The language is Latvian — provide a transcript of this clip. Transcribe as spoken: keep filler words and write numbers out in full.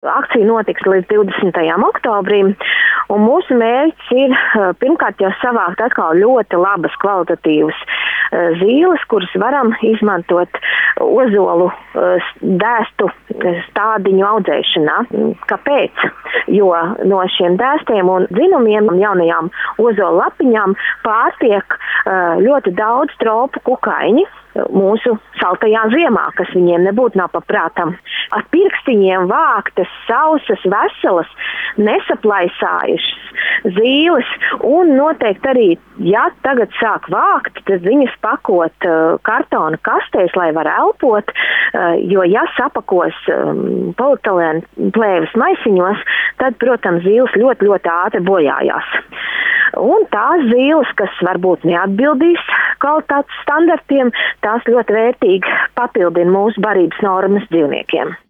Akcija notiks līdz divdesmitajam oktobrim, un mūsu mērķis ir pirmkārt jau savākt atkal ļoti labas, kvalitatīvas zīles, kuras varam izmantot ozolu dēstu stādiņu audzēšanā. Kāpēc? Jo no šiem dēstiem un dzinumiem jaunajām ozolu lapiņām pārtiek ļoti daudz tropu kukaiņi mūsu saltajā ziemā, kas viņiem nebūtu nav paprātam. Ar pirkstiņiem vāktas, sausas, veselas, nesaplaisājušas zīles, un noteikti arī, ja tagad sāk vākt, tad viņas pakot uh, kartona kastēs, lai var elpot, uh, jo ja sapakos um, polietilēna plēves maisiņos, tad, protams, zīles ļoti, ļoti ātri bojājās. Un tās zīles, kas varbūt neatbildīs kvalitātes standartiem, tās ļoti vērtīgi papildina mūsu barības normas dzīvniekiem.